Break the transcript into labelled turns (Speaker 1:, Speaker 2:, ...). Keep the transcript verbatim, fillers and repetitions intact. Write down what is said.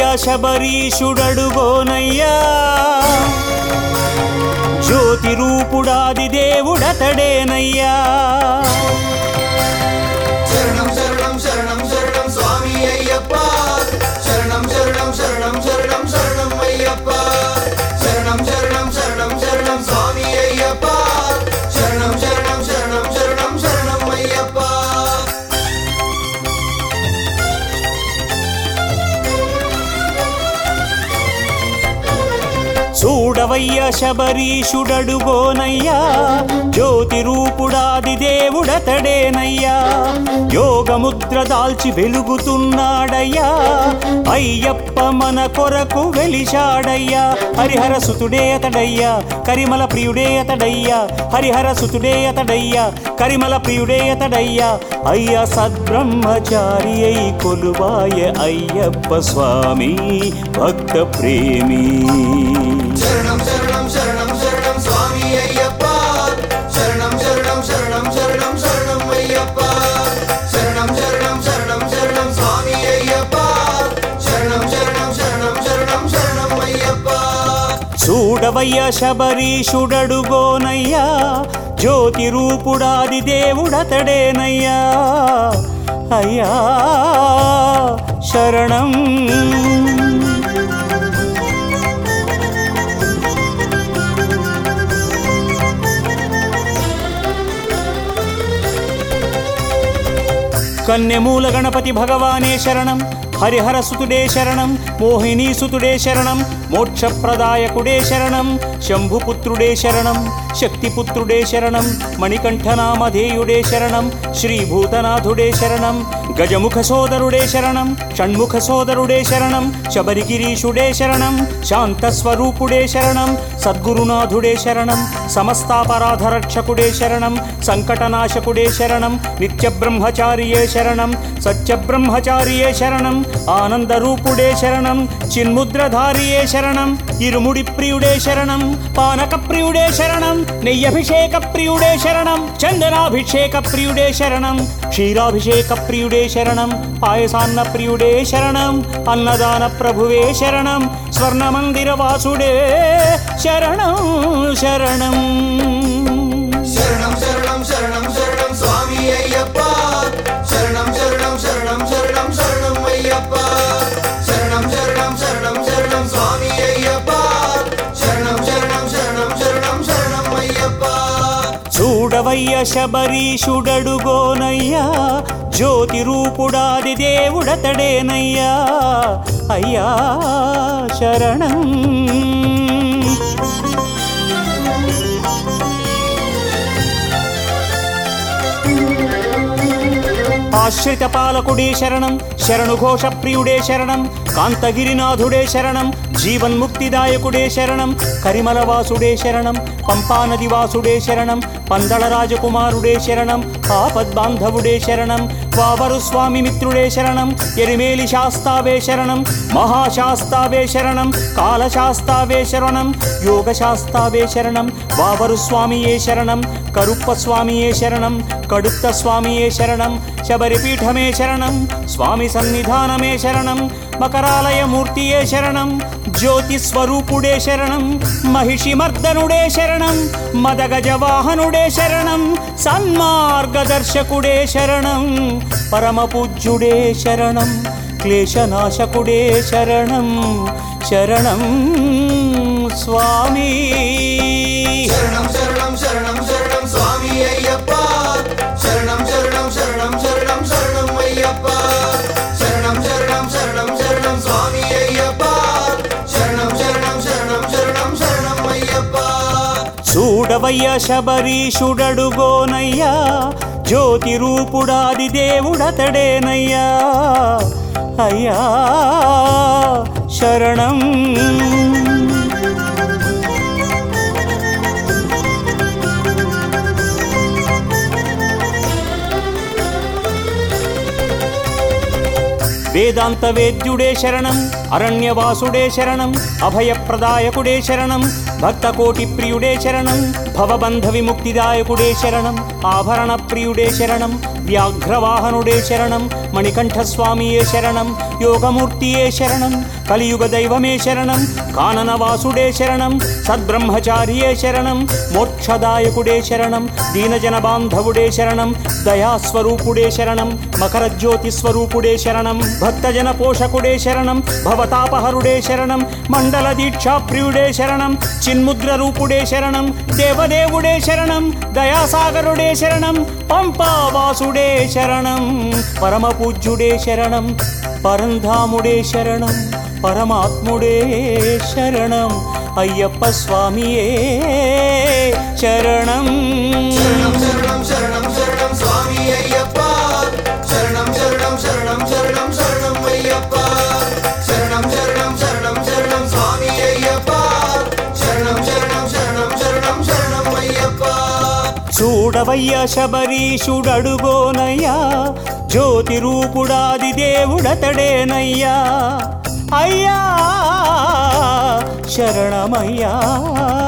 Speaker 1: శబరీషుడడుగోనయ్యా జ్యోతి రూపుడాది దేవుడతడేనయ్యా
Speaker 2: శరణం శరణం శరణం శరణం స్వామి అయ్యప్ప శరణం శరణం శరణం శరణం శరణం అయ్యప్ప శరణం శరణం శరణం శరణం స్వామి అయ్యప్ప శరణం శరణం శరణం శరణం శరణం అయ్యప్ప
Speaker 1: చూడవయ్య శబరీషుడడుగోనయ్యా జ్యోతి రూపుడాది దేవుడతడేనయ్యా యోగముద్ర దాల్చి వెలుగుతున్నాడయ్యా అయ్యప్ప మన కొరకు వెలిశాడయ్యా హరిహర సుతుడే అతడయ్యా కరిమల ప్రియుడే అతడయ్యా హరిహర సుతుడే అతడయ్యా కరిమల ప్రియుడే అతడయ్యా అయ్యా సద్బ్రహ్మచారి అయి కొలువాయ అయ్యప్ప స్వామి భక్త ప్రేమి
Speaker 2: శరణం శరణం శరణం శరణం స్వామి అయ్యప్ప శరణం శరణం శరణం శరణం శరణం అయ్యప్ప శరణం శరణం శరణం శరణం స్వామి అయ్యప్ప శరణం శరణం శరణం శరణం శరణం అయ్యప్ప
Speaker 1: చూడవయ్య శబరీషుడడుగోనయ్యా జ్యోతి రూపుడాది దేవుడతడేనయ్యా అయ్యా శరణం కన్యమూల గణపతి భగవానే శరణం హరిహర సుతుడే శరణం మోహినీ సుతుడే శరణం మోక్షప్రదాయకుడే శరణం శంభుపుత్రుడే శరణం శక్తిపుత్రుడే శరణం మణికంఠనామధేయుడే శరణం శ్రీభూతనాథుడే శరణం గజముఖ సోదరుడే శరణం షణ్ముఖ సోదరుడే శరణం శబరిగిరీషుడే శరణం శాంతస్వరూపుడే శరణం సద్గురునాథుడే శరణం సమస్తాపరాధరక్షకుడే శరణం సంకటనాశకుడే శరణం నిత్యబ్రహ్మచారియే శరణం సత్యబ్రహ్మచారియే శరణం ఆనందరూపుడే శరణం చిన్ముద్రధారియే శరణం ఇరుముడి ప్రియుడే శరణం పానక ప్రియుడే శరణం నెయ్యభిషేక ప్రియుడే శరణం చందనాభిషేక ప్రియుడే శరణం క్షీరాభిషేక ప్రియుడే శరణం పాయసాన్న ప్రియుడే శరణం అన్నదాన ప్రభువే శరణం స్వర్ణమందిర వాసుడే శరణం శరణం
Speaker 2: శరణం శరణం శరణం శరణం స్వామి అయ్యప్ప శరణం శరణం శరణం శరణం శరణం అయ్యప్ప శరణం శరణం శరణం శరణం స్వామి అయ్యప్ప శరణం శరణం శరణం శరణం శరణం అయ్యప్ప
Speaker 1: చూడవయ్య శబరీషుడడుగోనయ్యా జ్యోతి రూపుడాది దేవుడతడేనయ్యా అయ్యా శరణం ఆశ్రిత పాలకుడే శరణం శరణుఘోష ప్రియుడే శరణం కాంతగిరినాథుడే శరణం జీవన్ముక్తిదాయకుడే శరణం కరిమలవాసుడే శరణం పంపానదివాసుడే శరణం పందళ రాజకుమారుడే శరణం ఆపద్బాంధవుడే శరణం వావరు స్వామి మిత్రుడే శరణం ఎరిమేలి శాస్తావే శరణం మహాశాస్తావే శరణం కాలశాస్తావే శరణం యోగశాస్తావే శరణం వావరు స్వామియే శరణం కరుప్ప స్వామియే శరణం కడుత్త స్వామియే శరణం శబరిపీఠమే శరణం స్వామి సన్నిధానమే శరణం మకరాలయ మూర్తియే శరణం జ్యోతి స్వరూపుడే శరణం మహిషిమర్దనుడే శరణం మదగజవాహనుడే శరణం సన్మార్గదర్శకుడే శరణం పరమపూజ్యుడే శరణం క్లేశనాశకుడే శరణం శరణం స్వామి
Speaker 2: శరణం శరణం శరణం శరణం స్వామి అయ్యప్ప శరణం శరణం శరణం శరణం శరణం అయ్యప్ప శరణం శరణం శరణం శరణం స్వామి అయ్యప్ప శరణం శరణం శరణం శరణం శరణం అయ్యప్ప
Speaker 1: చూడవయ్య శబరీషుడడుగోనయ్యా జ్యోతి రూపుడాది దేవుడతడేనయ్యా అయ్యా శరణం వేదాంత వేద్యుడే శరణం అరణ్యవాసుడే శరణం అభయప్రదాయకుడే శరణం భక్తకోటి ప్రియుడే శరణం భవబంధ విముక్తిదాయకుడే శరణం ఆభరణ ప్రియుడే శరణం వ్యాఘ్రవాహనుడే శరణం మణికంఠస్వామియే శరణం యోగమూర్తియే శరణం కలియుగ దైవమే శరణం కాననవాసుడే శరణం సద్బ్రహ్మచారియే శరణం మోక్షదాయకుడే శరణం దీనజన బాంధవుడే శరణం దయాస్వరూపుడే శరణం మకరజ్యోతి స్వరూపుడే శరణం భక్తజన పోషకుడే శరణం భవతాపహరుడే శరణం మండల దీక్షాప్రియుడే శరణం చిన్ముద్ర రూపుడే శరణం దేవదేవుడే శరణం దయాసాగరుడే శరణం పంపావాసుడే శరణం పరమపూజ్యుడే శరణం పరంధాముడే శరణం పరమాత్ముడే శరణం అయ్యప్ప స్వామియే శరణం
Speaker 2: శరణం శరణం శరణం శరణం స్వామి అయ్యప్ప శరణం శరణం శరణం శరణం శరణం అయ్యప్ప శరణం శరణం శరణం శరణం స్వామి అయ్యప్ప శరణం శరణం శరణం శరణం శరణం అయ్యప్ప
Speaker 1: చూడవయ్య శబరీషుడడుగోనయ్యా జ్యోతి రూపుడాది దేవుడతడేనయ్యా అయ్యా శరణమయ్యా